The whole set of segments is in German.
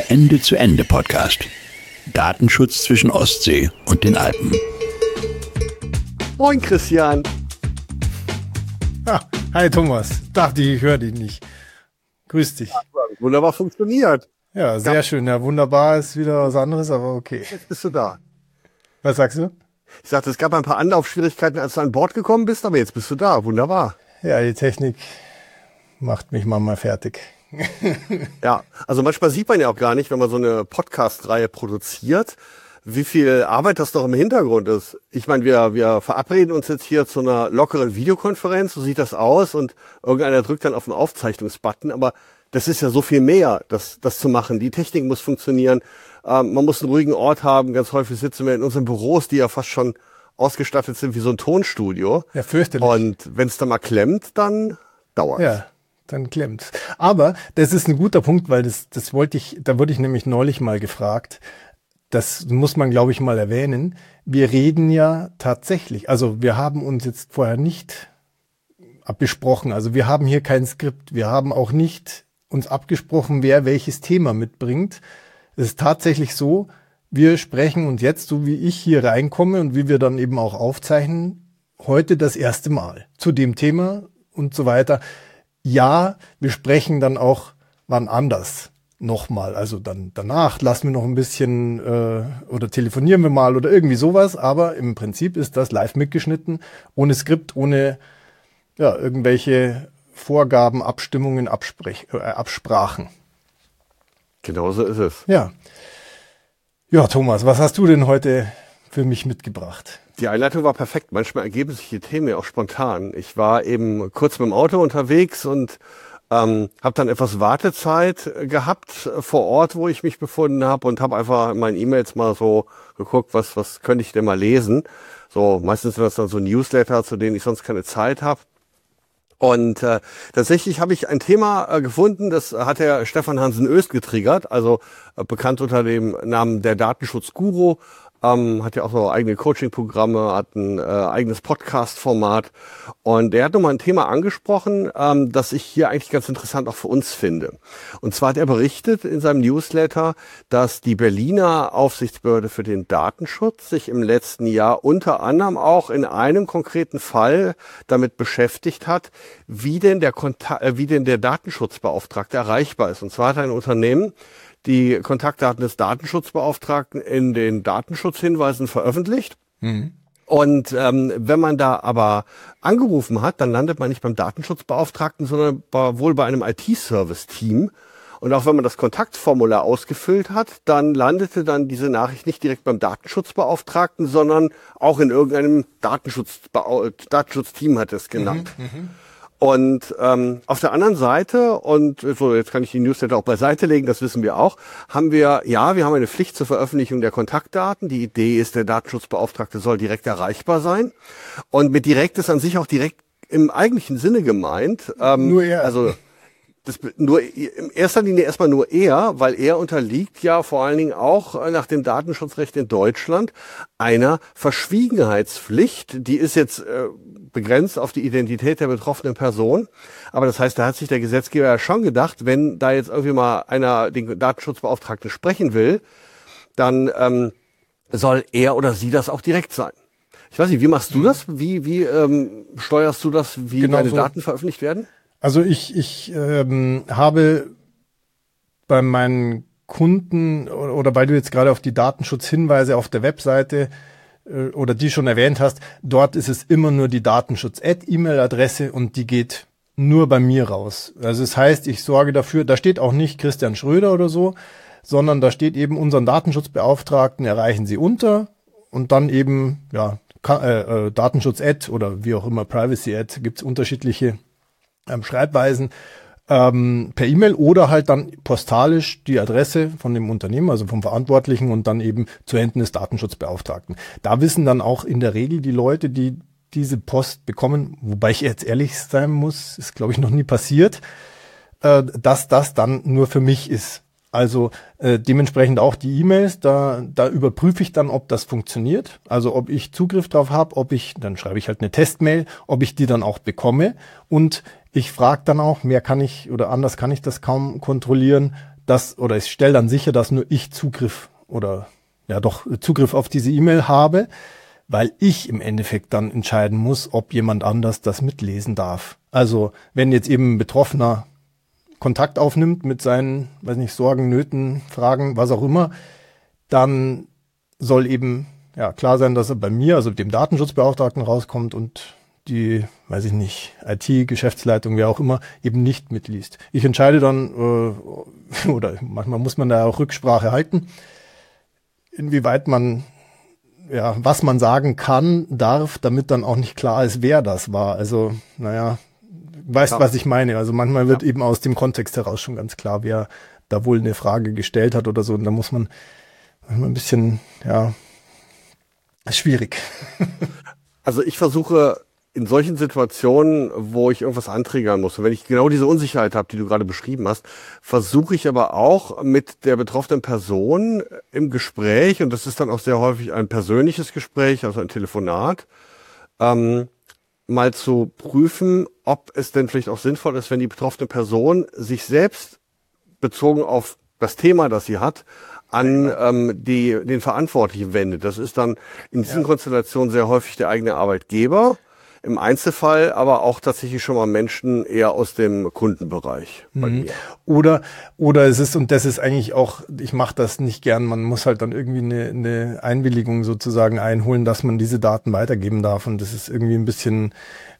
Der Ende-zu-Ende-Podcast. Datenschutz zwischen Ostsee und den Alpen. Moin Christian. Hi Thomas. Dachte ich höre dich nicht. Grüß dich. Wunderbar funktioniert. Ja, sehr schön. Ja, wunderbar ist wieder was anderes, aber okay. Jetzt bist du da. Was sagst du? Ich sagte, es gab ein paar Anlaufschwierigkeiten, als du an Bord gekommen bist, aber jetzt bist du da. Wunderbar. Ja, die Technik macht mich mal fertig. Ja, also manchmal sieht man ja auch gar nicht, wenn man so eine Podcast-Reihe produziert, wie viel Arbeit das doch im Hintergrund ist. Ich meine, wir verabreden uns jetzt hier zu einer lockeren Videokonferenz, so sieht das aus, und irgendeiner drückt dann auf den Aufzeichnungsbutton, aber das ist ja so viel mehr, das zu machen. Die Technik muss funktionieren, man muss einen ruhigen Ort haben. Ganz häufig sitzen wir in unseren Büros, die ja fast schon ausgestattet sind wie so ein Tonstudio. Ja, fürchterlich. Und wenn es dann mal klemmt, dann dauert es. Ja, dann klemmt's. Aber das ist ein guter Punkt, weil da wurde ich nämlich neulich mal gefragt. Das muss man, glaube ich, mal erwähnen. Wir reden ja tatsächlich, also wir haben uns jetzt vorher nicht abgesprochen. Also wir haben hier kein Skript. Wir haben auch nicht uns abgesprochen, wer welches Thema mitbringt. Es ist tatsächlich so, wir sprechen uns jetzt, so wie ich hier reinkomme und wie wir dann eben auch aufzeichnen, heute das erste Mal zu dem Thema und so weiter. Ja, wir sprechen dann auch wann anders nochmal. Also dann danach lassen wir noch ein bisschen oder telefonieren wir mal oder irgendwie sowas. Aber im Prinzip ist das live mitgeschnitten, ohne Skript, ohne irgendwelche Vorgaben, Abstimmungen, Absprachen. Genauso ist es. Ja. Ja, Thomas, was hast du denn heute für mich mitgebracht? Die Einleitung war perfekt. Manchmal ergeben sich die Themen ja auch spontan. Ich war eben kurz mit dem Auto unterwegs und habe dann etwas Wartezeit gehabt vor Ort, wo ich mich befunden habe, und habe einfach in meinen E-Mails mal so geguckt, was könnte ich denn mal lesen. So, meistens sind das dann so Newsletter, zu denen ich sonst keine Zeit habe. Und tatsächlich habe ich ein Thema gefunden, das hat der Stefan Hansen-Oest getriggert, also bekannt unter dem Namen der Datenschutzguru, hat ja auch so eigene Coaching-Programme, hat ein eigenes Podcast-Format, und er hat nochmal ein Thema angesprochen, das ich hier eigentlich ganz interessant auch für uns finde. Und zwar hat er berichtet in seinem Newsletter, dass die Berliner Aufsichtsbehörde für den Datenschutz sich im letzten Jahr unter anderem auch in einem konkreten Fall damit beschäftigt hat, wie denn der Datenschutzbeauftragte erreichbar ist. Und zwar hat ein Unternehmen die Kontaktdaten des Datenschutzbeauftragten in den Datenschutzhinweisen veröffentlicht. Mhm. Und wenn man da aber angerufen hat, dann landet man nicht beim Datenschutzbeauftragten, sondern wohl bei einem IT-Service-Team. Und auch wenn man das Kontaktformular ausgefüllt hat, dann landete dann diese Nachricht nicht direkt beim Datenschutzbeauftragten, sondern auch in irgendeinem Datenschutzteam hat es genannt. Mhm. Und auf der anderen Seite, und so, jetzt kann ich die Newsletter auch beiseite legen, das wissen wir auch, wir haben eine Pflicht zur Veröffentlichung der Kontaktdaten. Die Idee ist, der Datenschutzbeauftragte soll direkt erreichbar sein. Und mit direkt ist an sich auch direkt im eigentlichen Sinne gemeint. Nur er. Also in erster Linie erstmal nur er, weil er unterliegt ja vor allen Dingen auch nach dem Datenschutzrecht in Deutschland einer Verschwiegenheitspflicht. Die ist jetzt begrenzt auf die Identität der betroffenen Person. Aber das heißt, da hat sich der Gesetzgeber ja schon gedacht, wenn da jetzt irgendwie mal einer den Datenschutzbeauftragten sprechen will, dann soll er oder sie das auch direkt sein. Ich weiß nicht, wie machst du das? Wie steuerst du das, wie genau deine so Daten veröffentlicht werden? Also ich habe bei meinen Kunden, oder weil du jetzt gerade auf die Datenschutzhinweise auf der Webseite oder die schon erwähnt hast, dort ist es immer nur die Datenschutz-E-Mail-Adresse, und die geht nur bei mir raus. Also das heißt, ich sorge dafür, da steht auch nicht Christian Schröder oder so, sondern da steht eben, unseren Datenschutzbeauftragten erreichen Sie unter, und dann eben Datenschutz- oder wie auch immer, Privacy- gibt es unterschiedliche Schreibweisen per E-Mail oder halt dann postalisch die Adresse von dem Unternehmen, also vom Verantwortlichen, und dann eben zu Händen des Datenschutzbeauftragten. Da wissen dann auch in der Regel die Leute, die diese Post bekommen, wobei ich jetzt ehrlich sein muss, ist glaube ich noch nie passiert, dass das dann nur für mich ist. Also dementsprechend auch die E-Mails, da überprüfe ich dann, ob das funktioniert, also ob ich Zugriff drauf habe, dann schreibe ich halt eine Testmail, ob ich die dann auch bekomme, und ich frage dann auch, anders kann ich das kaum kontrollieren, ich stelle dann sicher, dass nur ich Zugriff auf diese E-Mail habe, weil ich im Endeffekt dann entscheiden muss, ob jemand anders das mitlesen darf. Also wenn jetzt eben ein Betroffener Kontakt aufnimmt mit seinen, Sorgen, Nöten, Fragen, was auch immer, dann soll eben klar sein, dass er bei mir, also dem Datenschutzbeauftragten rauskommt und die, IT-Geschäftsleitung, wer auch immer, eben nicht mitliest. Ich entscheide dann, oder manchmal muss man da auch Rücksprache halten, inwieweit man, was man sagen kann, darf, damit dann auch nicht klar ist, wer das war. Also, weißt, was ich meine. Also manchmal wird eben aus dem Kontext heraus schon ganz klar, wer da wohl eine Frage gestellt hat oder so. Und da muss man manchmal ein bisschen, ist schwierig. Also ich versuche in solchen Situationen, wo ich irgendwas antriggern muss, und wenn ich genau diese Unsicherheit habe, die du gerade beschrieben hast, versuche ich aber auch mit der betroffenen Person im Gespräch, und das ist dann auch sehr häufig ein persönliches Gespräch, also ein Telefonat, mal zu prüfen, ob es denn vielleicht auch sinnvoll ist, wenn die betroffene Person sich selbst bezogen auf das Thema, das sie hat, an den Verantwortlichen wendet. Das ist dann in diesen Konstellationen sehr häufig der eigene Arbeitgeber, im Einzelfall aber auch tatsächlich schon mal Menschen eher aus dem Kundenbereich bei mir. Oder es ist, und das ist eigentlich auch, ich mache das nicht gern, man muss halt dann irgendwie eine Einwilligung sozusagen einholen, dass man diese Daten weitergeben darf, und das ist irgendwie ein bisschen,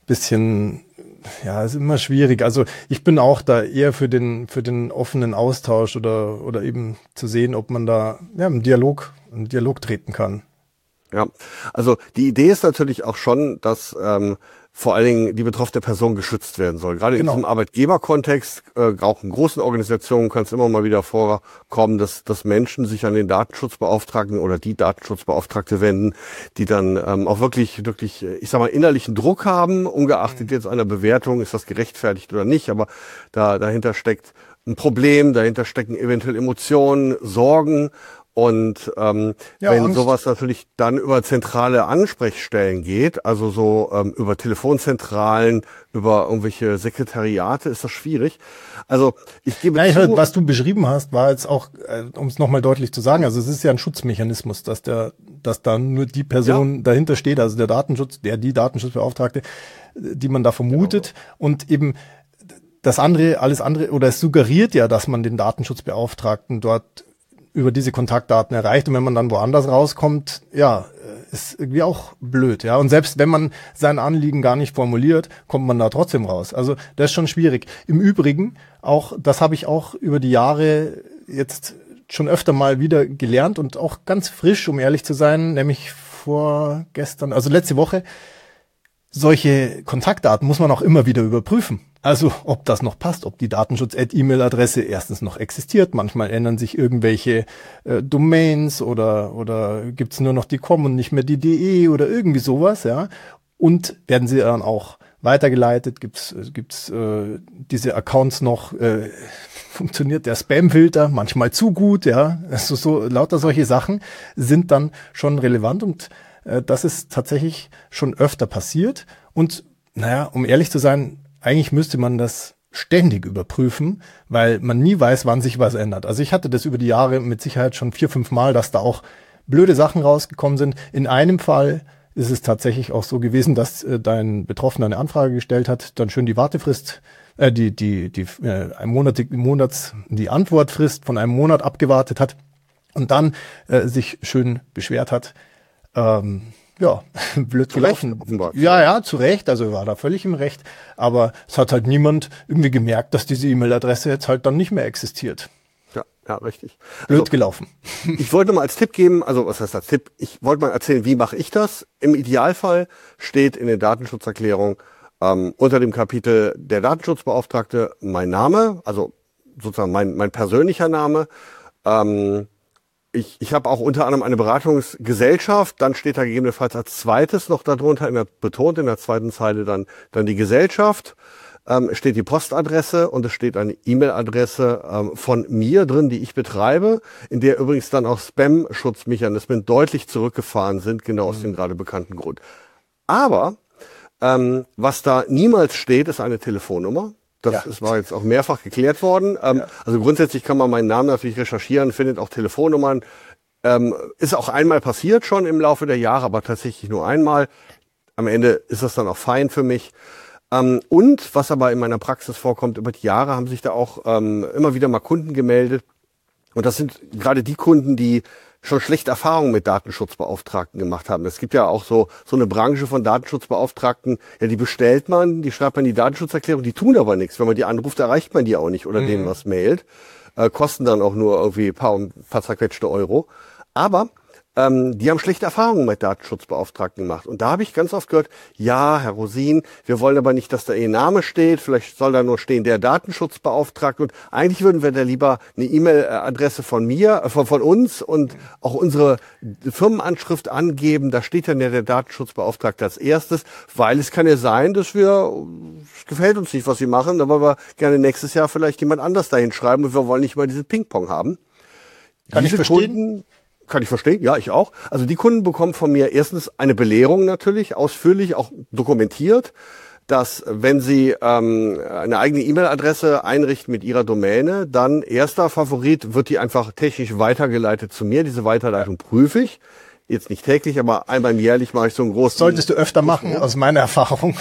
ist immer schwierig. Also ich bin auch da eher für den offenen Austausch oder eben zu sehen, ob man da im Dialog treten kann. Ja, also die Idee ist natürlich auch schon, dass vor allen Dingen die betroffene Person geschützt werden soll. Gerade in diesem Arbeitgeberkontext, auch in großen Organisationen kann es immer mal wieder vorkommen, dass Menschen sich an den Datenschutzbeauftragten oder die Datenschutzbeauftragte wenden, die dann auch wirklich, ich sag mal, innerlichen Druck haben, ungeachtet jetzt einer Bewertung, ist das gerechtfertigt oder nicht, aber dahinter steckt ein Problem, dahinter stecken eventuell Emotionen, Sorgen. Und wenn Angst. sowas natürlich dann über zentrale Ansprechstellen geht, also so über Telefonzentralen, über irgendwelche Sekretariate, ist das schwierig. Also ich gebe zu, was du beschrieben hast, war jetzt auch, um es nochmal deutlich zu sagen, also es ist ja ein Schutzmechanismus, dass da nur die Person dahinter steht, also die Datenschutzbeauftragte, die man da vermutet, und eben alles andere, oder es suggeriert ja, dass man den Datenschutzbeauftragten dort über diese Kontaktdaten erreicht, und wenn man dann woanders rauskommt, ist irgendwie auch blöd, und selbst wenn man sein Anliegen gar nicht formuliert, kommt man da trotzdem raus. Also das ist schon schwierig. Im Übrigen auch, das habe ich auch über die Jahre jetzt schon öfter mal wieder gelernt und auch ganz frisch, um ehrlich zu sein, nämlich letzte Woche, solche Kontaktdaten muss man auch immer wieder überprüfen. Also ob das noch passt, ob die Datenschutz-E-Mail-Adresse erstens noch existiert. Manchmal ändern sich irgendwelche Domains oder gibt's nur noch die .com und nicht mehr die .de oder irgendwie sowas, Und werden sie dann auch weitergeleitet? Gibt's diese Accounts noch? Funktioniert der Spam-Filter manchmal zu gut? Also so lauter solche Sachen sind dann schon relevant, und das ist tatsächlich schon öfter passiert. Und um ehrlich zu sein, eigentlich müsste man das ständig überprüfen, weil man nie weiß, wann sich was ändert. Also ich hatte das über die Jahre mit Sicherheit schon 4-5 Mal, dass da auch blöde Sachen rausgekommen sind. In einem Fall ist es tatsächlich auch so gewesen, dass dein Betroffener eine Anfrage gestellt hat, dann schön die Wartefrist, die Antwortfrist von einem Monat abgewartet hat und dann sich schön beschwert hat. Blöd gelaufen. Zu Recht, also war da völlig im Recht. Aber es hat halt niemand irgendwie gemerkt, dass diese E-Mail-Adresse jetzt halt dann nicht mehr existiert. Ja, richtig. Blöd gelaufen. Ich wollte mal als Tipp geben, also was heißt als Tipp? Ich wollte mal erzählen, wie mache ich das? Im Idealfall steht in der Datenschutzerklärung unter dem Kapitel der Datenschutzbeauftragte mein Name, also sozusagen mein persönlicher Name. Ich habe auch unter anderem eine Beratungsgesellschaft, dann steht da gegebenenfalls als zweites noch darunter, betont in der zweiten Zeile dann die Gesellschaft, steht die Postadresse, und es steht eine E-Mail-Adresse von mir drin, die ich betreibe, in der übrigens dann auch Spam-Schutzmechanismen deutlich zurückgefahren sind, genau aus dem gerade bekannten Grund. Aber was da niemals steht, ist eine Telefonnummer. war jetzt auch mehrfach geklärt worden. Also grundsätzlich kann man meinen Namen natürlich recherchieren, findet auch Telefonnummern. Ist auch einmal passiert schon im Laufe der Jahre, aber tatsächlich nur einmal. Am Ende ist das dann auch fein für mich. Und was aber in meiner Praxis vorkommt, über die Jahre haben sich da auch immer wieder mal Kunden gemeldet. Und das sind gerade die Kunden, die schon schlechte Erfahrungen mit Datenschutzbeauftragten gemacht haben. Es gibt ja auch so eine Branche von Datenschutzbeauftragten, ja, die bestellt man, die schreibt man in die Datenschutzerklärung, die tun aber nichts. Wenn man die anruft, erreicht man die auch nicht oder denen was mailt. Kosten dann auch nur irgendwie ein paar zerquetschte Euro. Aber die haben schlechte Erfahrungen mit Datenschutzbeauftragten gemacht. Und da habe ich ganz oft gehört, ja, Herr Rosin, wir wollen aber nicht, dass da Ihr Name steht. Vielleicht soll da nur stehen, der Datenschutzbeauftragte. Und eigentlich würden wir da lieber eine E-Mail-Adresse von uns und auch unsere Firmenanschrift angeben. Da steht dann ja der Datenschutzbeauftragte als erstes, weil es kann ja sein, dass es gefällt uns nicht, was Sie machen. Da wollen wir gerne nächstes Jahr vielleicht jemand anders dahin schreiben und wir wollen nicht mal diesen Ping-Pong haben. Kann ich verstehen? Kann ich verstehen, ja, ich auch. Also die Kunden bekommen von mir erstens eine Belehrung natürlich, ausführlich, auch dokumentiert, dass wenn sie eine eigene E-Mail-Adresse einrichten mit ihrer Domäne, dann erster Favorit wird die einfach technisch weitergeleitet zu mir. Diese Weiterleitung prüfe ich. Jetzt nicht täglich, aber einmal jährlich mache ich so einen großen... Solltest du öfter machen, aus meiner Erfahrung.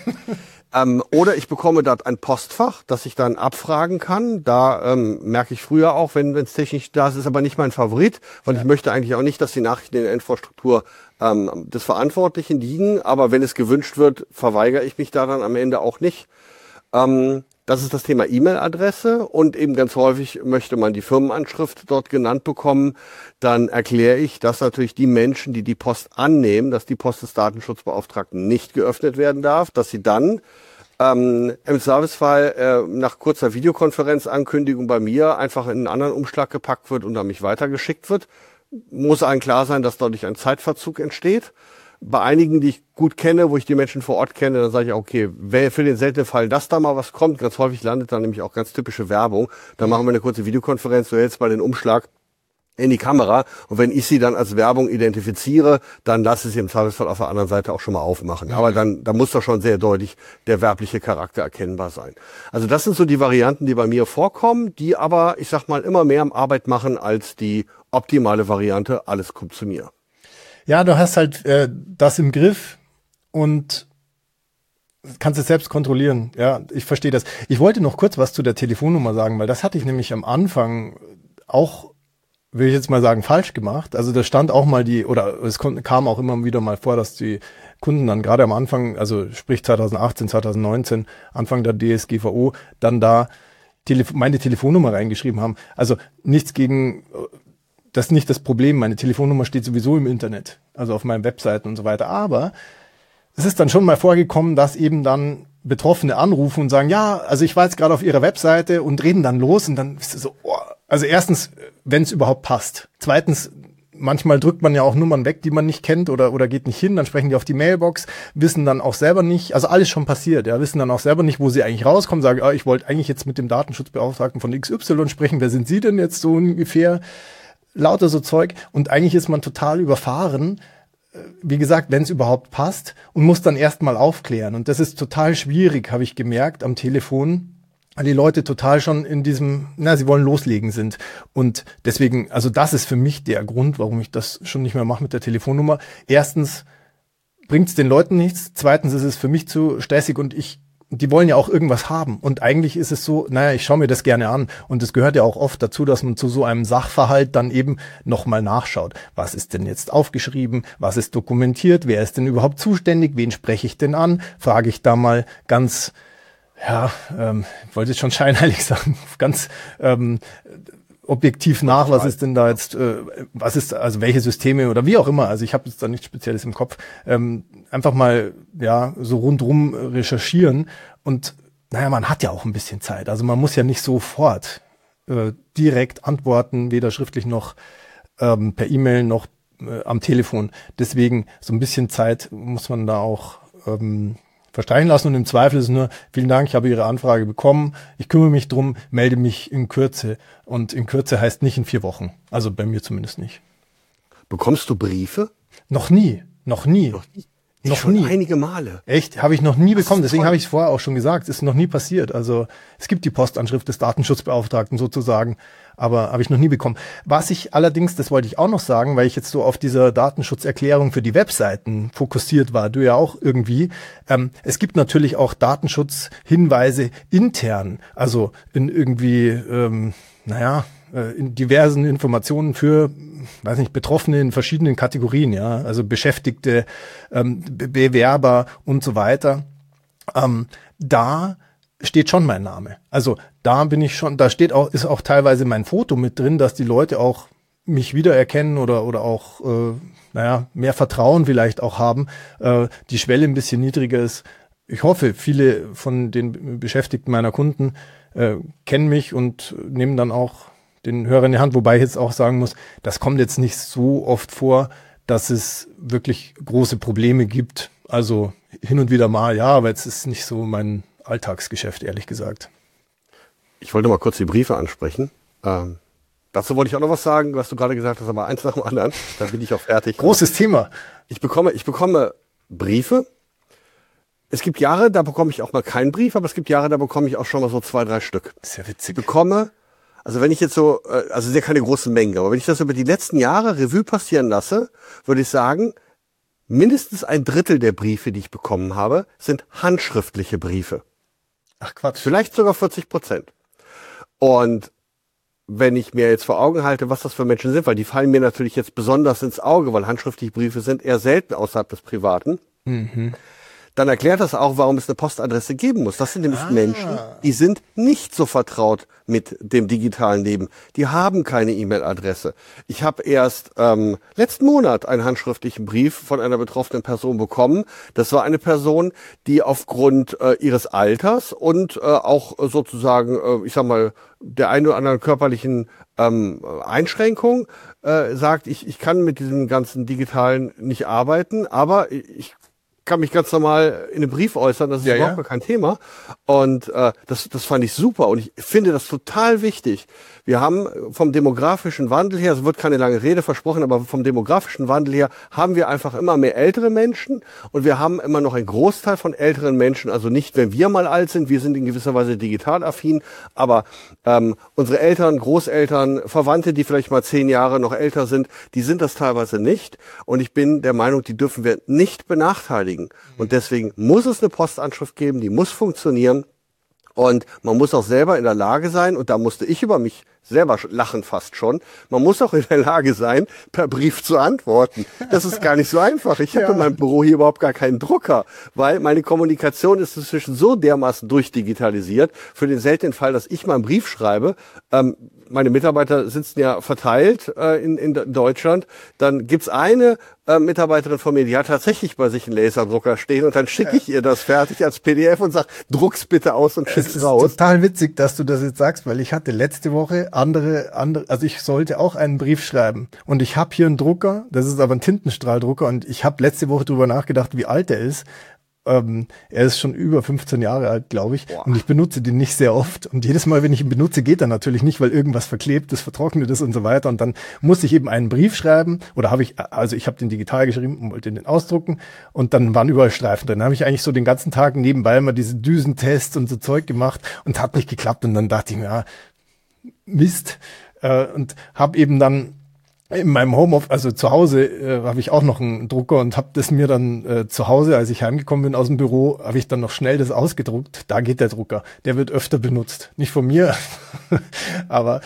Oder ich bekomme dort ein Postfach, das ich dann abfragen kann. Da merke ich früher auch, wenn es technisch da ist aber nicht mein Favorit, weil ich möchte eigentlich auch nicht, dass die Nachrichten in der Infrastruktur des Verantwortlichen liegen. Aber wenn es gewünscht wird, verweigere ich mich da dann am Ende auch nicht. Das ist das Thema E-Mail-Adresse und eben ganz häufig möchte man die Firmenanschrift dort genannt bekommen. Dann erkläre ich, dass natürlich die Menschen, die die Post annehmen, dass die Post des Datenschutzbeauftragten nicht geöffnet werden darf, dass sie dann im Servicefall nach kurzer Videokonferenzankündigung bei mir einfach in einen anderen Umschlag gepackt wird und an mich weitergeschickt wird. Muss allen klar sein, dass dadurch ein Zeitverzug entsteht. Bei einigen, die ich gut kenne, wo ich die Menschen vor Ort kenne, dann sage ich, okay, für den seltenen Fall, dass da mal was kommt, ganz häufig landet dann nämlich auch ganz typische Werbung. Dann machen wir eine kurze Videokonferenz, du hältst mal den Umschlag in die Kamera und wenn ich sie dann als Werbung identifiziere, dann lasse ich sie im Zweifelsfall auf der anderen Seite auch schon mal aufmachen. Aber da muss doch schon sehr deutlich der werbliche Charakter erkennbar sein. Also das sind so die Varianten, die bei mir vorkommen, die aber, ich sag mal, immer mehr Arbeit machen als die optimale Variante, alles kommt zu mir. Ja, du hast halt das im Griff und kannst es selbst kontrollieren. Ja, ich verstehe das. Ich wollte noch kurz was zu der Telefonnummer sagen, weil das hatte ich nämlich am Anfang auch, will ich jetzt mal sagen, falsch gemacht. Also da stand auch mal kam auch immer wieder mal vor, dass die Kunden dann gerade am Anfang, also sprich 2018, 2019, Anfang der DSGVO, dann da meine Telefonnummer reingeschrieben haben. Also nichts gegen... Das ist nicht das Problem. Meine Telefonnummer steht sowieso im Internet, also auf meinen Webseiten und so weiter. Aber es ist dann schon mal vorgekommen, dass eben dann Betroffene anrufen und sagen, ja, also ich war jetzt gerade auf ihrer Webseite und reden dann los und dann ist es so, also erstens, wenn es überhaupt passt. Zweitens, manchmal drückt man ja auch Nummern weg, die man nicht kennt oder geht nicht hin, dann sprechen die auf die Mailbox, wissen dann auch selber nicht, also alles schon passiert, ja, wissen dann auch selber nicht, wo sie eigentlich rauskommen, sagen, ich wollte eigentlich jetzt mit dem Datenschutzbeauftragten von XY sprechen, wer sind Sie denn jetzt so ungefähr? Lauter so Zeug und eigentlich ist man total überfahren, wie gesagt, wenn es überhaupt passt und muss dann erstmal aufklären und das ist total schwierig, habe ich gemerkt am Telefon, weil die Leute total schon in diesem, sie wollen loslegen sind und deswegen, also das ist für mich der Grund, warum ich das schon nicht mehr mache mit der Telefonnummer. Erstens bringt es den Leuten nichts, zweitens ist es für mich zu stressig und die wollen ja auch irgendwas haben. Und eigentlich ist es so, ich schaue mir das gerne an. Und es gehört ja auch oft dazu, dass man zu so einem Sachverhalt dann eben nochmal nachschaut. Was ist denn jetzt aufgeschrieben? Was ist dokumentiert? Wer ist denn überhaupt zuständig? Wen spreche ich denn an? Frage ich da mal ganz, wollte ich schon scheinheilig sagen, ganz objektiv nach, was ist denn da jetzt, also welche Systeme oder wie auch immer, also ich habe jetzt da nichts Spezielles im Kopf, einfach mal, so rundrum recherchieren und, man hat ja auch ein bisschen Zeit, also man muss ja nicht sofort direkt antworten, weder schriftlich noch per E-Mail noch am Telefon, deswegen so ein bisschen Zeit muss man da auch verstreichen lassen und im Zweifel ist es nur, vielen Dank, ich habe Ihre Anfrage bekommen, ich kümmere mich drum, melde mich in Kürze. Und in Kürze heißt nicht in 4 Wochen. Also bei mir zumindest nicht. Bekommst du Briefe? Noch nie. Noch schon nie. Einige Male. Echt? Habe ich noch nie bekommen. Deswegen toll. habe ich es vorher auch schon gesagt. Ist noch nie passiert. Also es gibt die Postanschrift des Datenschutzbeauftragten sozusagen, aber habe ich noch nie bekommen. Was ich allerdings, das wollte ich auch noch sagen, weil ich jetzt so auf dieser Datenschutzerklärung für die Webseiten fokussiert war, du ja auch irgendwie. Es gibt natürlich auch Datenschutzhinweise intern, also in irgendwie, in diversen Informationen für, weiß nicht, Betroffene in verschiedenen Kategorien, ja, also Beschäftigte, Bewerber und so weiter. Da steht schon mein Name. Also da bin ich schon, ist auch teilweise mein Foto mit drin, dass die Leute auch mich wiedererkennen oder auch, mehr Vertrauen vielleicht auch haben, die Schwelle ein bisschen niedriger ist. Ich hoffe, viele von den Beschäftigten meiner Kunden kennen mich und nehmen dann auch den Hörer in die Hand, wobei ich jetzt auch sagen muss, das kommt jetzt nicht so oft vor, dass es wirklich große Probleme gibt. Also hin und wieder mal, ja, aber jetzt ist nicht so mein Alltagsgeschäft, ehrlich gesagt. Ich wollte mal kurz die Briefe ansprechen. Dazu wollte ich auch noch was sagen, was du gerade gesagt hast, aber eins nach dem anderen. Dann bin ich auch fertig. Großes Thema. Ich bekomme Briefe. Es gibt Jahre, da bekomme ich auch mal keinen Brief, aber es gibt Jahre, da bekomme ich auch schon mal so 2, 3 Stück. Das ist ja witzig. Ich bekomme, also wenn ich jetzt so, also sind ja keine großen Mengen, aber wenn ich das über die letzten Jahre Revue passieren lasse, würde ich sagen, mindestens 1/3 der Briefe, die ich bekommen habe, sind handschriftliche Briefe. Ach Quatsch. Vielleicht sogar 40%. Und wenn ich mir jetzt vor Augen halte, was das für Menschen sind, weil die fallen mir natürlich jetzt besonders ins Auge, weil handschriftliche Briefe sind eher selten außerhalb des Privaten, dann erklärt das auch, warum es eine Postadresse geben muss. Das sind nämlich Menschen, die sind nicht so vertraut mit dem digitalen Leben. Die haben keine E-Mail-Adresse. Ich habe erst letzten Monat einen handschriftlichen Brief von einer betroffenen Person bekommen. Das war eine Person, die aufgrund ihres Alters und auch sozusagen, ich sag mal, der einen oder anderen körperlichen Einschränkung sagt, ich kann mit diesem ganzen Digitalen nicht arbeiten, aber ich kann mich ganz normal in einem Brief äußern, das ist überhaupt gar kein Thema. Und das fand ich super und ich finde das total wichtig. Wir haben vom demografischen Wandel her, es wird keine lange Rede versprochen, aber vom demografischen Wandel her haben wir einfach immer mehr ältere Menschen und wir haben immer noch einen Großteil von älteren Menschen, also nicht, wenn wir mal alt sind, wir sind in gewisser Weise digital affin, aber unsere Eltern, Großeltern, Verwandte, die vielleicht mal 10 Jahre noch älter sind, die sind das teilweise nicht und ich bin der Meinung, die dürfen wir nicht benachteiligen. Und deswegen muss es eine Postanschrift geben, die muss funktionieren. Und man muss auch selber in der Lage sein, und da musste ich über mich selber lachen fast schon, man muss auch in der Lage sein, per Brief zu antworten. Das ist gar nicht so einfach. Ich habe in meinem Büro hier überhaupt gar keinen Drucker, weil meine Kommunikation ist inzwischen so dermaßen durchdigitalisiert, für den seltenen Fall, dass ich mal einen Brief schreibe, meine Mitarbeiter sitzen ja verteilt in Deutschland, dann gibt's eine Mitarbeiterin von mir, die hat tatsächlich bei sich einen Laserdrucker stehen und dann schicke ich ihr das fertig als PDF und sag, druck's bitte aus und schick's raus. Es ist total witzig, dass du das jetzt sagst, weil ich hatte letzte Woche andere, also ich sollte auch einen Brief schreiben und ich habe hier einen Drucker, das ist aber ein Tintenstrahldrucker und ich habe letzte Woche drüber nachgedacht, wie alt er ist. Er ist schon über 15 Jahre alt, glaube ich. Boah. Und ich benutze den nicht sehr oft. Und jedes Mal, wenn ich ihn benutze, geht er natürlich nicht, weil irgendwas verklebt ist, vertrocknet ist und so weiter. Und dann muss ich eben einen Brief schreiben. Oder ich habe den digital geschrieben und wollte den ausdrucken. Und dann waren überall Streifen drin. Dann habe ich eigentlich so den ganzen Tag nebenbei mal diese Düsentests und so Zeug gemacht. Und hat nicht geklappt. Und dann dachte ich mir, ja, Mist. Und habe eben dann in meinem Homeoffice, also zu Hause, habe ich auch noch einen Drucker und habe das mir dann zu Hause, als ich heimgekommen bin aus dem Büro, habe ich dann noch schnell das ausgedruckt. Da geht der Drucker. Der wird öfter benutzt. Nicht von mir, aber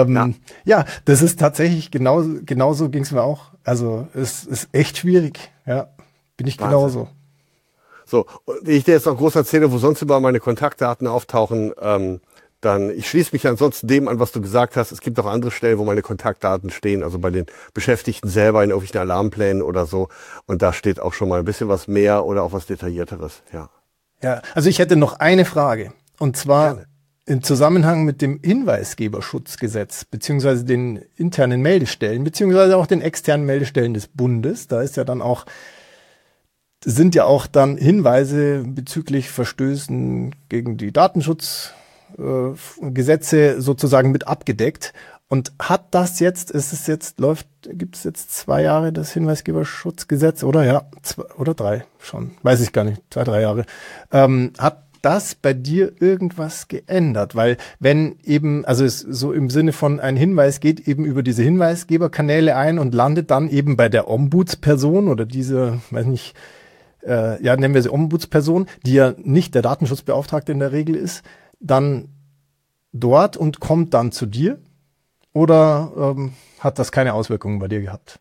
ja, das ist tatsächlich genauso ging es mir auch. Also es ist echt schwierig. Ja, bin ich Wahnsinn. genauso. So, wenn ich dir jetzt noch groß erzähle, wo sonst überall meine Kontaktdaten auftauchen, dann, ich schließe mich ansonsten dem an, was du gesagt hast. Es gibt auch andere Stellen, wo meine Kontaktdaten stehen, also bei den Beschäftigten selber in irgendwelchen Alarmplänen oder so. Und da steht auch schon mal ein bisschen was mehr oder auch was Detaillierteres, ja. Ja, also ich hätte noch eine Frage. Und zwar im Zusammenhang mit dem Hinweisgeberschutzgesetz, beziehungsweise den internen Meldestellen, beziehungsweise auch den externen Meldestellen des Bundes. Da ist ja dann auch, sind ja auch dann Hinweise bezüglich Verstößen gegen die Datenschutzgesetze sozusagen mit abgedeckt. Und gibt es jetzt 2 Jahre das Hinweisgeberschutzgesetz, oder? Ja, 2 oder 3 schon, weiß ich gar nicht, 2, 3 Jahre. Hat das bei dir irgendwas geändert? Weil wenn eben, also es so im Sinne von ein Hinweis geht eben über diese Hinweisgeberkanäle ein und landet dann eben bei der Ombudsperson oder diese, weiß nicht, nennen wir sie Ombudsperson, die ja nicht der Datenschutzbeauftragte in der Regel ist, dann dort und kommt dann zu dir? Oder hat das keine Auswirkungen bei dir gehabt?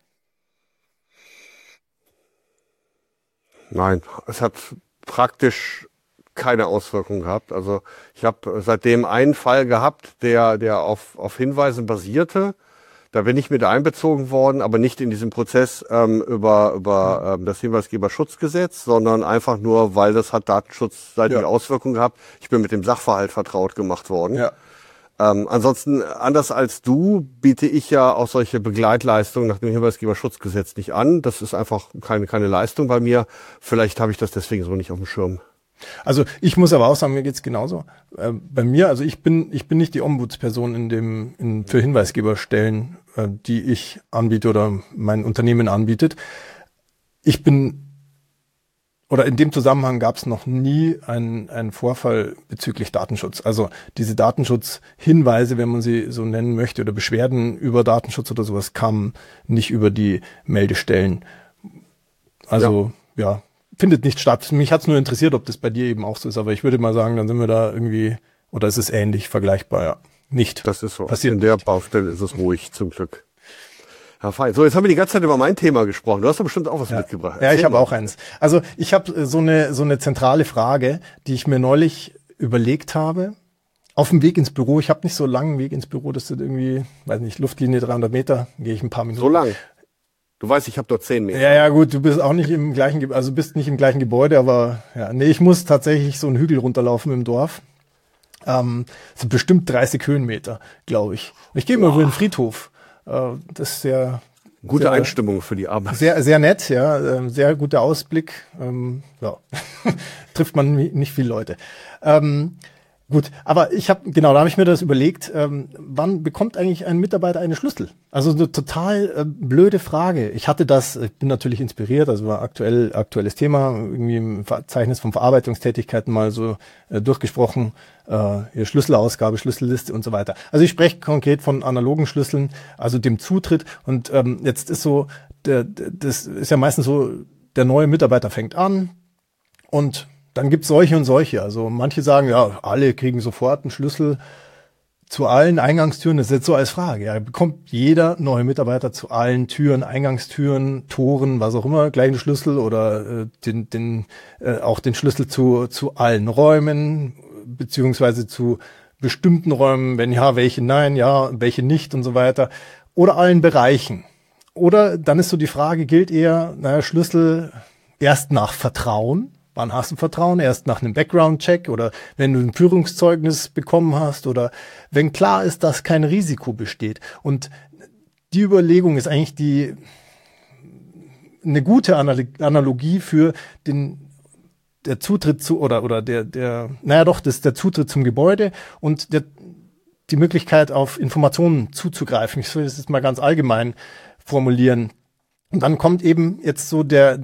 Nein, es hat praktisch keine Auswirkungen gehabt. Also ich habe seitdem einen Fall gehabt, der auf Hinweisen basierte. Da bin ich mit einbezogen worden, aber nicht in diesem Prozess über das Hinweisgeberschutzgesetz, sondern einfach nur, weil das hat datenschutzseitige Auswirkungen gehabt. Ich bin mit dem Sachverhalt vertraut gemacht worden. Ja. Ansonsten, anders als du, biete ich ja auch solche Begleitleistungen nach dem Hinweisgeberschutzgesetz nicht an. Das ist einfach keine Leistung bei mir. Vielleicht habe ich das deswegen so nicht auf dem Schirm. Also ich muss aber auch sagen, mir geht's genauso. Bei mir, also ich bin nicht die Ombudsperson für Hinweisgeberstellen, die ich anbiete oder mein Unternehmen anbietet. In dem Zusammenhang gab es noch nie einen Vorfall bezüglich Datenschutz. Also diese Datenschutzhinweise, wenn man sie so nennen möchte, oder Beschwerden über Datenschutz oder sowas, kamen nicht über die Meldestellen. Also ja, findet nicht statt. Mich hat's nur interessiert, ob das bei dir eben auch so ist. Aber ich würde mal sagen, dann sind wir da irgendwie, oder ist es ähnlich vergleichbar? Ja, nicht. Das ist so. Passiert in der Baustelle ist es ruhig, zum Glück. Ja, fein. So, jetzt haben wir die ganze Zeit über mein Thema gesprochen. Du hast doch bestimmt auch was mitgebracht. Ja, ich habe auch eins. Also ich habe so eine zentrale Frage, die ich mir neulich überlegt habe. Auf dem Weg ins Büro. Ich habe nicht so langen Weg ins Büro. Das sind irgendwie, weiß nicht, Luftlinie 300 Meter. Gehe ich ein paar Minuten. So lang? Du weißt, ich habe dort 10 Meter. Ja, gut, du bist auch nicht im gleichen Gebäude, aber ja, nee, ich muss tatsächlich so einen Hügel runterlaufen im Dorf. Sind bestimmt 30 Höhenmeter, glaube ich. Und ich gehe mal über den Friedhof. Das ist sehr gute Einstimmung für die Arbeit. Sehr, sehr nett, ja. Sehr guter Ausblick. Trifft man nicht viele Leute. Gut, aber da habe ich mir das überlegt, wann bekommt eigentlich ein Mitarbeiter einen Schlüssel? Also eine total blöde Frage. Ich bin natürlich inspiriert, also war aktuelles Thema, irgendwie im Verzeichnis von Verarbeitungstätigkeiten mal so durchgesprochen, Schlüsselausgabe, Schlüsselliste und so weiter. Also ich spreche konkret von analogen Schlüsseln, also dem Zutritt. Und jetzt ist so, das ist ja meistens so, der neue Mitarbeiter fängt an und dann gibt's solche und solche. Also manche sagen, ja, alle kriegen sofort einen Schlüssel zu allen Eingangstüren. Das ist jetzt so als Frage. Ja, bekommt jeder neue Mitarbeiter zu allen Türen, Eingangstüren, Toren, was auch immer, gleichen Schlüssel oder auch den Schlüssel zu allen Räumen, beziehungsweise zu bestimmten Räumen, wenn ja, welche nein, ja, welche nicht und so weiter. Oder allen Bereichen. Oder dann ist so die Frage, gilt eher, Schlüssel erst nach Vertrauen. Wann hast du Vertrauen? Erst nach einem Background-Check oder wenn du ein Führungszeugnis bekommen hast oder wenn klar ist, dass kein Risiko besteht. Und die Überlegung ist eigentlich eine gute Analogie für der Zutritt der Zutritt zum Gebäude und die Möglichkeit, auf Informationen zuzugreifen. Ich will das jetzt mal ganz allgemein formulieren. Und dann kommt eben jetzt so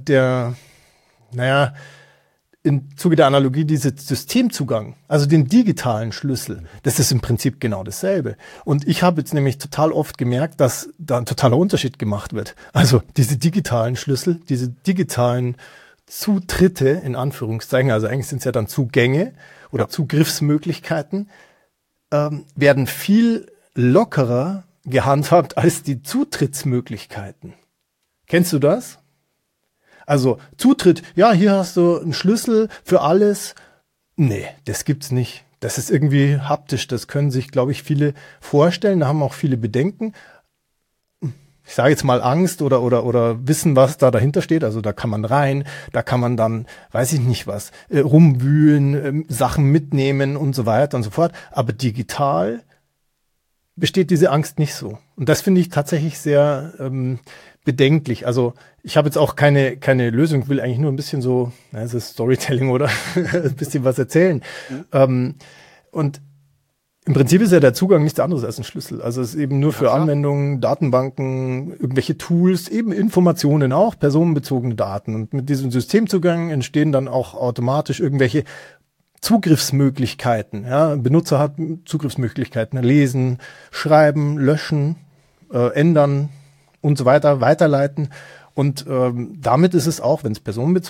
im Zuge der Analogie dieser Systemzugang, also den digitalen Schlüssel, das ist im Prinzip genau dasselbe. Und ich habe jetzt nämlich total oft gemerkt, dass da ein totaler Unterschied gemacht wird. Also diese digitalen Schlüssel, diese digitalen Zutritte, in Anführungszeichen, also eigentlich sind es ja dann Zugänge oder Zugriffsmöglichkeiten, werden viel lockerer gehandhabt als die Zutrittsmöglichkeiten. Kennst du das? Also Zutritt, ja, hier hast du einen Schlüssel für alles. Nee, das gibt's nicht. Das ist irgendwie haptisch. Das können sich, glaube ich, viele vorstellen. Da haben auch viele Bedenken. Ich sage jetzt mal Angst oder wissen, was da dahinter steht. Also da kann man rein, da kann man dann, weiß ich nicht was, rumwühlen, Sachen mitnehmen und so weiter und so fort. Aber digital besteht diese Angst nicht so. Und das finde ich tatsächlich sehr bedenklich. Also ich habe jetzt auch keine Lösung, will eigentlich nur ein bisschen so, es ist Storytelling oder ein bisschen was erzählen. Und im Prinzip ist ja der Zugang nichts anderes als ein Schlüssel. Also es ist eben nur für Anwendungen, Datenbanken, irgendwelche Tools, eben Informationen auch, personenbezogene Daten. Und mit diesem Systemzugang entstehen dann auch automatisch irgendwelche Zugriffsmöglichkeiten. Ja, ein Benutzer hat Zugriffsmöglichkeiten, lesen, schreiben, löschen, ändern und so weiter, weiterleiten. Und damit ist es auch, wenn es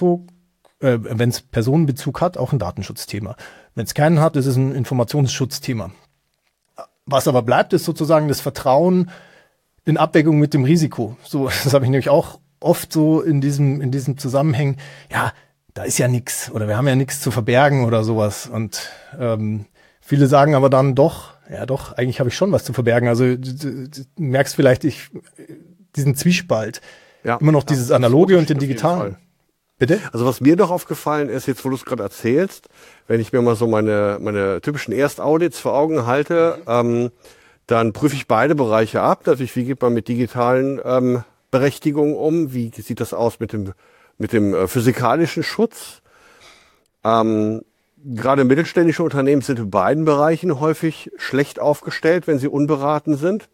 Personenbezug hat, auch ein Datenschutzthema. Wenn es keinen hat, ist es ein Informationsschutzthema. Was aber bleibt, ist sozusagen das Vertrauen in Abwägung mit dem Risiko. So, das habe ich nämlich auch oft so in diesem Zusammenhang. Ja, da ist ja nichts oder wir haben ja nichts zu verbergen oder sowas. Und viele sagen aber dann doch, eigentlich habe ich schon was zu verbergen. Also du merkst vielleicht diesen Zwiespalt. Ja, immer noch dieses Analoge und den Digitalen. Bitte? Also was mir doch aufgefallen ist, jetzt wo du es gerade erzählst, wenn ich mir mal so meine typischen Erstaudits vor Augen halte, dann prüfe ich beide Bereiche ab. Natürlich, wie geht man mit digitalen Berechtigungen um? Wie sieht das aus mit dem physikalischen Schutz? Gerade mittelständische Unternehmen sind in beiden Bereichen häufig schlecht aufgestellt, wenn sie unberaten sind.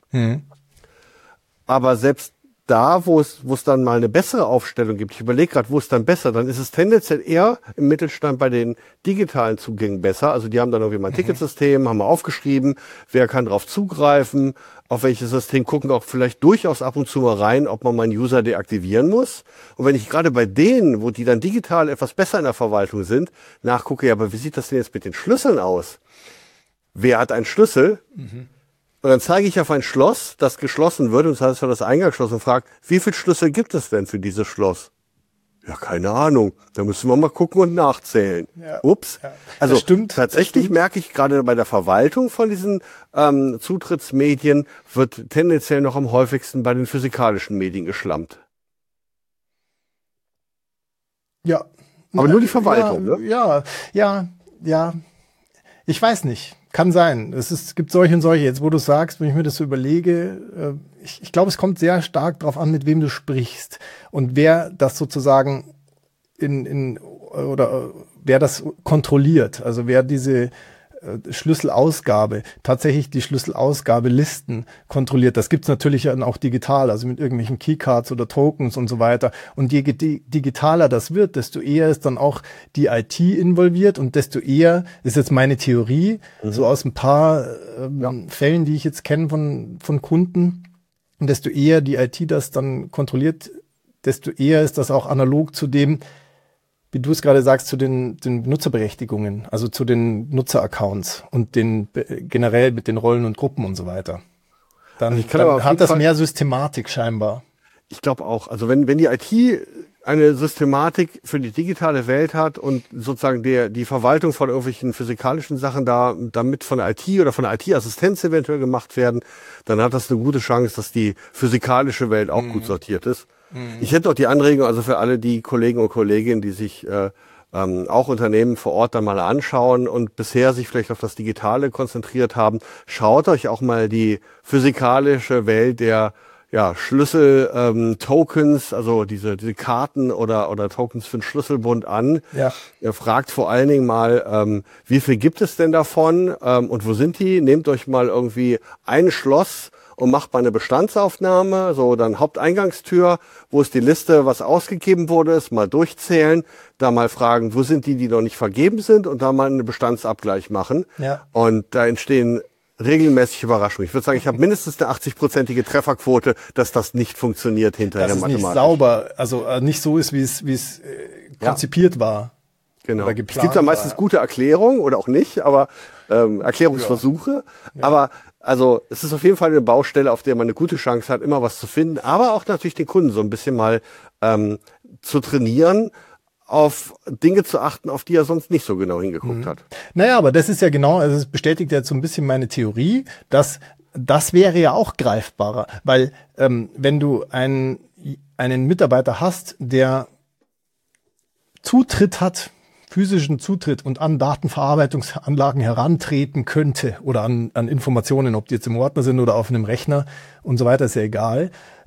Aber selbst da, wo es dann mal eine bessere Aufstellung gibt, ich überlege gerade, wo ist dann besser, dann ist es tendenziell eher im Mittelstand bei den digitalen Zugängen besser. Also die haben dann irgendwie mal ein Ticketsystem, haben mal aufgeschrieben, wer kann drauf zugreifen, auf welches System, gucken auch vielleicht durchaus ab und zu mal rein, ob man mal einen User deaktivieren muss. Und wenn ich gerade bei denen, wo die dann digital etwas besser in der Verwaltung sind, nachgucke, ja, aber wie sieht das denn jetzt mit den Schlüsseln aus? Wer hat einen Schlüssel? Und dann zeige ich auf ein Schloss, das geschlossen wird, und das heißt, das Eingangsschloss, und frage, wie viele Schlüssel gibt es denn für dieses Schloss? Ja, keine Ahnung. Da müssen wir mal gucken und nachzählen. Ja, ups. Ja, also tatsächlich merke ich gerade bei der Verwaltung von diesen Zutrittsmedien wird tendenziell noch am häufigsten bei den physikalischen Medien geschlampt. Ja. Aber nur die Verwaltung, ne? Ja. Ich weiß nicht. Kann sein. Es gibt solche und solche. Jetzt, wo du sagst, wenn ich mir das so überlege, ich glaube, es kommt sehr stark darauf an, mit wem du sprichst und wer das sozusagen wer das kontrolliert. Also wer diese Schlüsselausgabe, tatsächlich die Schlüsselausgabelisten kontrolliert. Das gibt's natürlich dann auch digital, also mit irgendwelchen Keycards oder Tokens und so weiter. Und je digitaler das wird, desto eher ist dann auch die IT involviert und desto eher, ist jetzt meine Theorie, so aus ein paar Fällen, die ich jetzt kenne von Kunden, und desto eher die IT das dann kontrolliert, desto eher ist das auch analog zu dem, wie du es gerade sagst, zu den Nutzerberechtigungen, also zu den Nutzeraccounts und generell mit den Rollen und Gruppen und so weiter. Dann hat das mehr Systematik scheinbar. Ich glaube auch. Also wenn die IT eine Systematik für die digitale Welt hat und sozusagen die Verwaltung von irgendwelchen physikalischen Sachen damit von der IT oder von der IT-Assistenz eventuell gemacht werden, dann hat das eine gute Chance, dass die physikalische Welt auch gut sortiert ist. Ich hätte auch die Anregung, also für alle die Kollegen und Kolleginnen, die sich auch Unternehmen vor Ort dann mal anschauen und bisher sich vielleicht auf das Digitale konzentriert haben, schaut euch auch mal die physikalische Welt der Schlüssel, Tokens, also diese Karten oder Tokens für den Schlüsselbund an. Ja. Ihr fragt vor allen Dingen mal, wie viel gibt es denn davon und wo sind die? Nehmt euch mal irgendwie ein Schloss und macht mal eine Bestandsaufnahme, so dann Haupteingangstür, wo ist die Liste, was ausgegeben wurde, ist mal durchzählen, da mal fragen, wo sind die noch nicht vergeben sind und da mal einen Bestandsabgleich machen. Ja. Und da entstehen regelmäßig Überraschungen. Ich würde sagen, ich habe mindestens eine 80-prozentige Trefferquote, dass das nicht funktioniert hinterher mathematisch. Dass es nicht sauber, also nicht so ist, wie es konzipiert war. Genau. Es gibt da meistens gute Erklärungen oder auch nicht, aber Erklärungsversuche. Ja. Aber also es ist auf jeden Fall eine Baustelle, auf der man eine gute Chance hat, immer was zu finden, aber auch natürlich den Kunden so ein bisschen mal zu trainieren, auf Dinge zu achten, auf die er sonst nicht so genau hingeguckt hat. Naja, aber das ist ja genau, also es bestätigt jetzt so ein bisschen meine Theorie, dass das wäre ja auch greifbarer, weil wenn du einen Mitarbeiter hast, der Zutritt hat, physischen Zutritt und an Datenverarbeitungsanlagen herantreten könnte oder an Informationen, ob die jetzt im Ordner sind oder auf einem Rechner und so weiter, ist ja egal,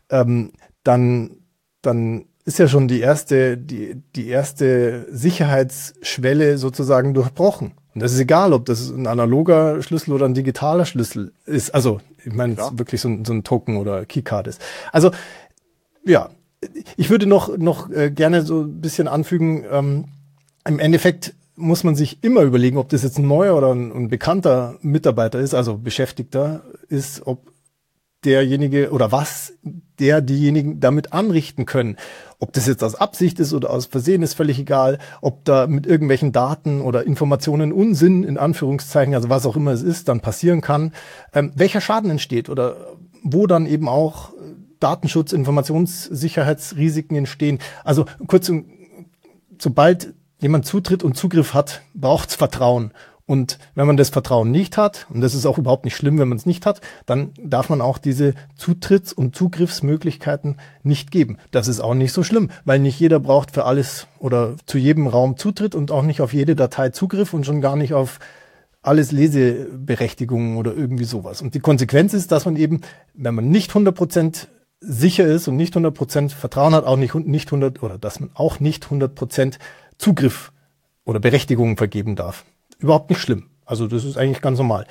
dann ist ja schon die erste Sicherheitsschwelle sozusagen durchbrochen. Und das ist egal, ob das ein analoger Schlüssel oder ein digitaler Schlüssel ist. Also, ich meine, es wirklich so ein Token oder Keycard ist. Also, ja, ich würde noch gerne so ein bisschen anfügen, im Endeffekt muss man sich immer überlegen, ob das jetzt ein neuer oder ein bekannter Mitarbeiter ist, also Beschäftigter ist, ob derjenige oder was diejenigen damit anrichten können. Ob das jetzt aus Absicht ist oder aus Versehen, ist völlig egal. Ob da mit irgendwelchen Daten oder Informationen Unsinn, in Anführungszeichen, also was auch immer es ist, dann passieren kann. Welcher Schaden entsteht oder wo dann eben auch Datenschutz, Informationssicherheitsrisiken entstehen. Also kurz, sobald jemand Zutritt und Zugriff hat, braucht's Vertrauen. Und wenn man das Vertrauen nicht hat, und das ist auch überhaupt nicht schlimm, wenn man es nicht hat, dann darf man auch diese Zutritts- und Zugriffsmöglichkeiten nicht geben. Das ist auch nicht so schlimm, weil nicht jeder braucht für alles oder zu jedem Raum Zutritt und auch nicht auf jede Datei Zugriff und schon gar nicht auf alles Leseberechtigungen oder irgendwie sowas. Und die Konsequenz ist, dass man eben, wenn man nicht 100% sicher ist und nicht 100% Vertrauen hat, auch nicht 100 oder dass man auch nicht 100% Zugriff oder Berechtigungen vergeben darf. Überhaupt nicht schlimm. Also das ist eigentlich ganz normal.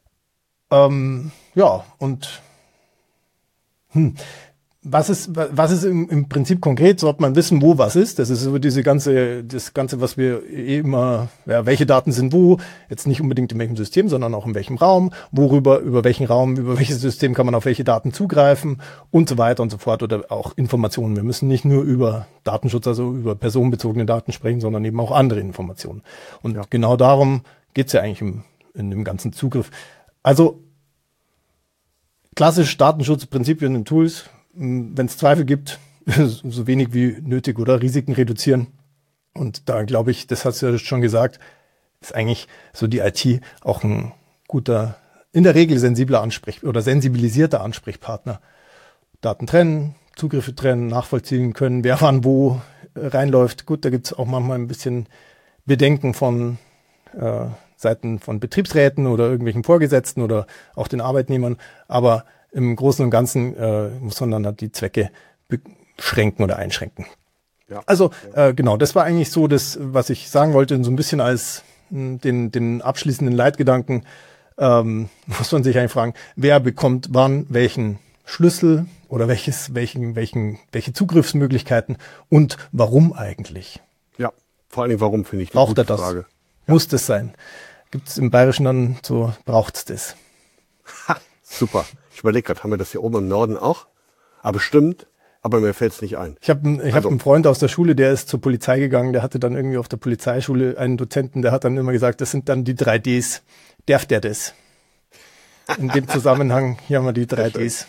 Ja, und was ist im Prinzip konkret? Sollte man wissen, wo was ist. Das ist so das Ganze, was wir immer, ja, welche Daten sind wo, jetzt nicht unbedingt in welchem System, sondern auch in welchem Raum, über welchen Raum, über welches System kann man auf welche Daten zugreifen und so weiter und so fort oder auch Informationen. Wir müssen nicht nur über Datenschutz, also über personenbezogene Daten sprechen, sondern eben auch andere Informationen. Und genau darum geht's ja eigentlich in dem ganzen Zugriff. Also klassisch Datenschutzprinzipien und Tools. Wenn es Zweifel gibt, so wenig wie nötig oder Risiken reduzieren. Und da glaube ich, das hast du ja schon gesagt, ist eigentlich so die IT auch ein guter, in der Regel sensibler oder sensibilisierter Ansprechpartner. Daten trennen, Zugriffe trennen, nachvollziehen können, wer wann wo reinläuft. Gut, da gibt es auch manchmal ein bisschen Bedenken von Seiten von Betriebsräten oder irgendwelchen Vorgesetzten oder auch den Arbeitnehmern. Aber im Großen und Ganzen muss man dann halt die Zwecke beschränken oder einschränken. Ja. Also genau, das war eigentlich so das, was ich sagen wollte, so ein bisschen als den abschließenden Leitgedanken. Muss man sich eigentlich fragen, wer bekommt wann welchen Schlüssel oder welche Zugriffsmöglichkeiten und warum eigentlich? Ja, vor allen Dingen warum, finde ich eine gute Frage. Ja. Muss das sein? Gibt es im Bayerischen dann so, braucht's das? Ha, super. Ich überlege gerade, haben wir das hier oben im Norden auch? Aber bestimmt, aber mir fällt es nicht ein. Ich hab einen Freund aus der Schule, der ist zur Polizei gegangen, der hatte dann irgendwie auf der Polizeischule einen Dozenten, der hat dann immer gesagt, das sind dann die 3Ds. Darf der das? In dem Zusammenhang, hier haben wir die 3Ds.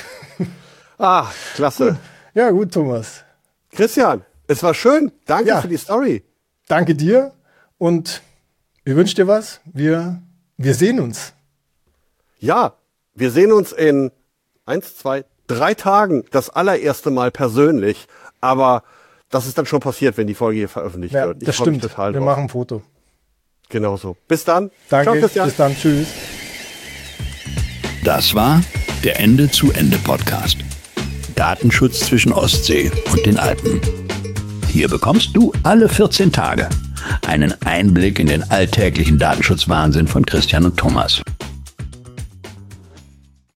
Ah, klasse. Ja, gut, Thomas. Christian, es war schön. Danke für die Story. Danke dir und ich wünsche dir was. Wir sehen uns. Ja, wir sehen uns in 1, 2, 3 Tagen das allererste Mal persönlich. Aber das ist dann schon passiert, wenn die Folge hier veröffentlicht wird. Das stimmt. Wir machen ein Foto. Genau so. Bis dann. Danke. Ciao, Christian. Bis dann. Tschüss. Das war der Ende-zu-Ende-Podcast. Datenschutz zwischen Ostsee und den Alpen. Hier bekommst du alle 14 Tage einen Einblick in den alltäglichen Datenschutzwahnsinn von Christian und Thomas.